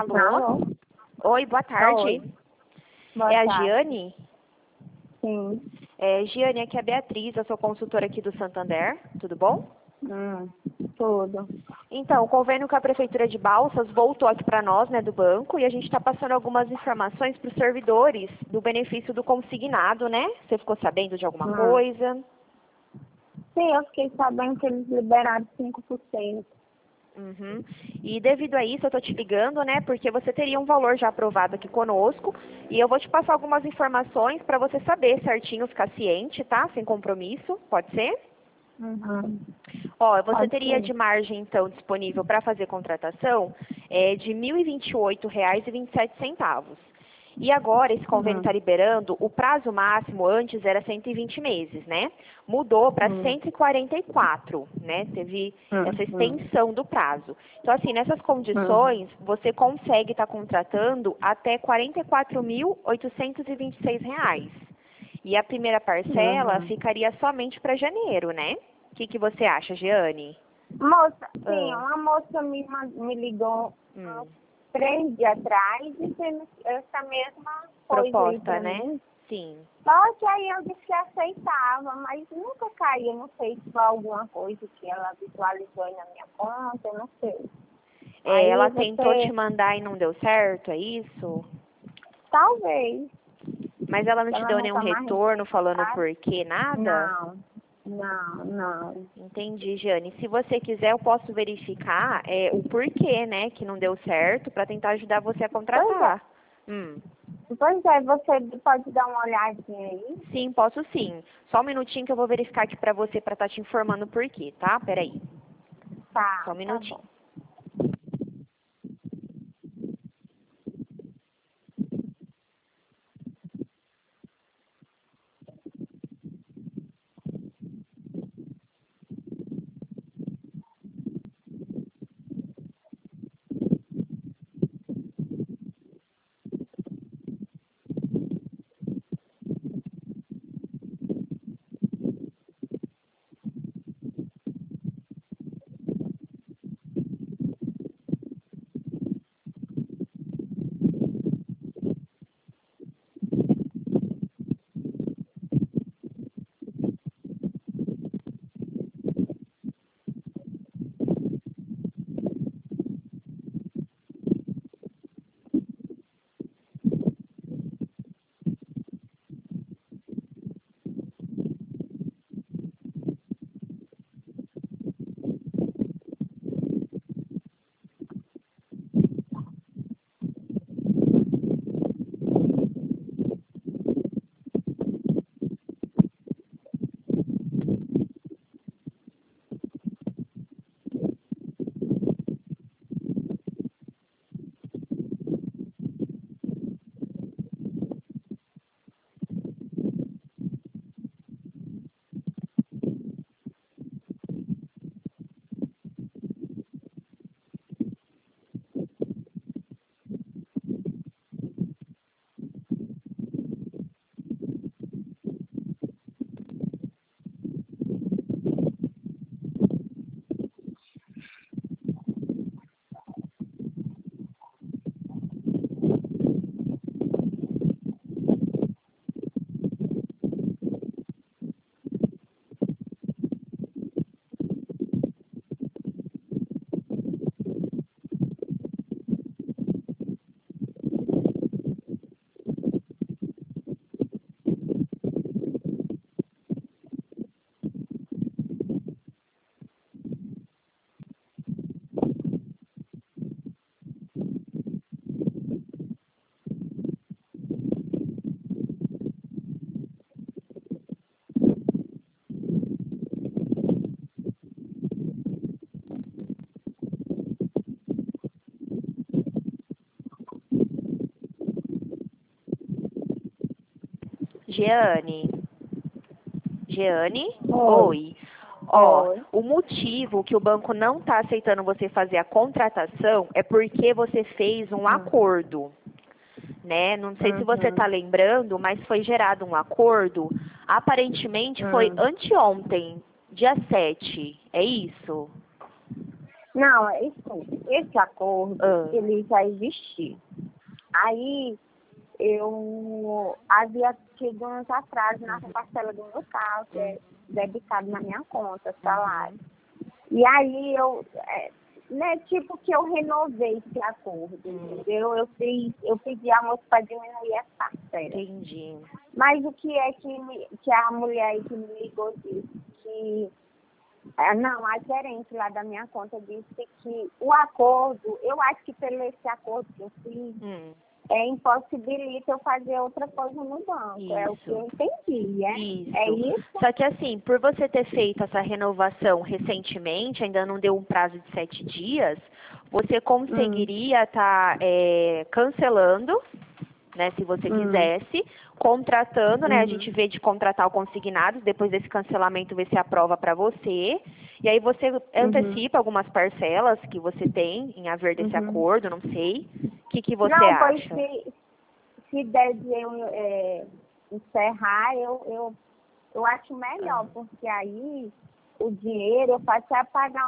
Alô? Alô? Oi, boa tarde. Oi. Boa É a tarde. Giane? Sim. Giane, aqui é a Beatriz, eu sou consultora aqui do Santander, tudo bom? Tudo. Então, o convênio com a Prefeitura de Balsas voltou aqui para nós, né, do banco, e a gente está passando algumas informações para os servidores do benefício do consignado, né? Você ficou sabendo de alguma coisa? Sim, eu fiquei sabendo que eles liberaram 5%. Uhum. E devido a isso, eu tô te ligando, né? Porque você teria um valor já aprovado aqui conosco. E eu vou te passar algumas informações para você saber certinho, ficar ciente, tá? Sem compromisso, pode ser? Uhum. Ó, você Pode teria ser. de margem, então, disponível para fazer contratação de R$ 1.028,27. E agora, esse convênio está liberando, o prazo máximo antes era 120 meses, né? Mudou para 144, né? Teve essa extensão do prazo. Então, assim, nessas condições, você consegue estar contratando até R$ 44.826. E a primeira parcela ficaria somente para janeiro, né? O que você acha, Giane? Moça, sim, Ah, uma moça me ligou hum. 3 dias atrás dizendo essa mesma coisa aí Proposta, pra né? mim. Sim. Só que aí eu disse que aceitava, mas nunca caía, não sei se foi alguma coisa que ela visualizou aí na minha conta, eu não sei. Ela Aí tentou te você, mandar e não deu certo, é isso? talvez, Mas ela não te ela deu nenhum nunca mais retorno falando sabe? por quê, nada? Não. Entendi, Jane. Se você quiser, eu posso verificar o porquê, né, que não deu certo, para tentar ajudar você a Pois é, contratar. Hum. você pode dar uma olhadinha aí? Sim, posso sim. Só um minutinho que eu vou verificar aqui para você, para estar te informando o porquê, tá? Peraí. Só um Tá minutinho. bom. Jeane? Jeane? Oi. Oi. Ó, Oi. o motivo que o banco não está aceitando você fazer a contratação é porque você fez um acordo, né? Não sei se você está lembrando, mas foi gerado um acordo. Aparentemente foi anteontem, dia 7. É isso? Não, esse acordo, ele já existia. Aí, eu havia tido uns atrasos na parcela do meu carro, que é debitado na minha conta, salário. E aí, né, tipo que eu renovei esse acordo, entendeu? Eu pedi a moça para diminuir essa parcela. Entendi. Mas o que é que a mulher aí que me ligou disse que... Não, a gerente lá da minha conta disse que o acordo, eu acho que pelo esse acordo que eu fiz, impossibilita eu fazer outra coisa no banco. Isso. É o que eu entendi, Isso. É isso? Só que assim, por você ter feito essa renovação recentemente, ainda não deu um prazo de 7 dias, você conseguiria estar cancelando, né, se você quisesse, contratando, né, a gente vê de contratar o consignado, depois desse cancelamento ver se aprova para você, e aí você antecipa algumas parcelas que você tem em haver desse acordo, não sei, o que você não, acha? Pois se der de eu encerrar, eu acho melhor, porque aí o dinheiro eu faço é pagar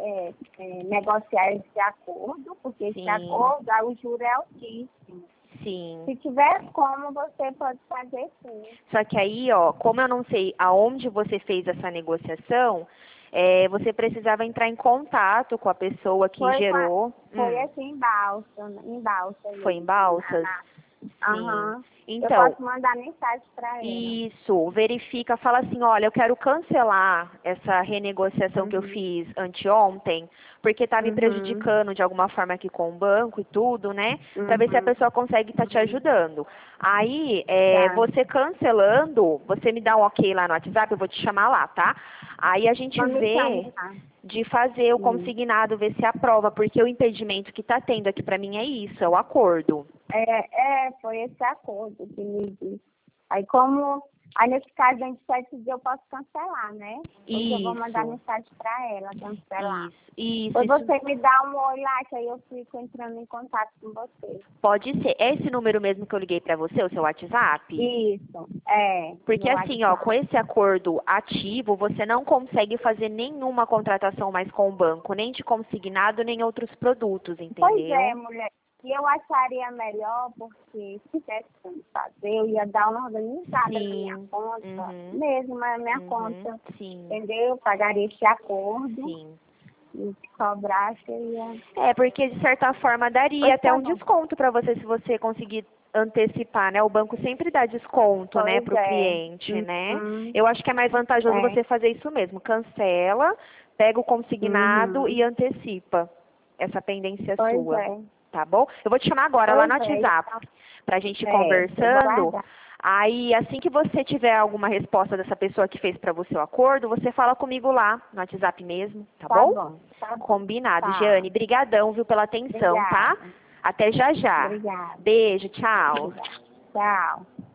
negociar esse acordo, porque esse acordo, o juro é altíssimo. Sim. Se tiver como, você pode fazer sim. Só que aí, ó, como eu não sei aonde você fez essa negociação, você precisava entrar em contato com a pessoa que gerou. Foi assim em Balsa. Foi em Balsas? Sim. Então, eu posso mandar mensagem para ela. Isso, verifica, fala assim, olha, eu quero cancelar essa renegociação que eu fiz anteontem, porque está me prejudicando de alguma forma aqui com o banco e tudo, né? Para ver se a pessoa consegue estar te ajudando. Aí, você cancelando, você me dá um ok lá no WhatsApp, eu vou te chamar lá, tá? Aí a gente vê de fazer o consignado, ver se aprova, porque o impedimento que está tendo aqui para mim é isso, é o acordo. Foi esse acordo que me disse. Aí nesse caso, em 7 dias eu posso cancelar, né? Hoje eu vou mandar mensagem para ela cancelar. Isso. Depois você me dá um oi lá, que aí eu fico entrando em contato com você. Pode ser. É esse número mesmo que eu liguei para você, o seu WhatsApp? Isso, Porque assim, ó, com esse acordo ativo, você não consegue fazer nenhuma contratação mais com o banco, nem de consignado, nem outros produtos, entendeu? Pois é, mulher. E eu acharia melhor, porque se tivesse como fazer, eu ia dar uma organizada na minha conta, mesmo na minha conta, entendeu? Eu pagaria esse acordo. E se cobrasse, eu ia... porque de certa forma daria até um desconto para você, se você conseguir antecipar, né? O banco sempre dá desconto, né, para o cliente, né? Eu acho que é mais vantajoso você fazer isso mesmo. Cancela, pega o consignado e antecipa essa pendência sua. Tá bom? Eu vou te chamar agora lá no WhatsApp pra gente ir conversando. Aí, assim que você tiver alguma resposta dessa pessoa que fez pra você o acordo, você fala comigo lá no WhatsApp mesmo, tá bom? Tá bom. Combinado, Jeane. Brigadão, viu, pela atenção, tá? Até já já. Obrigada. Beijo, tchau. Tchau.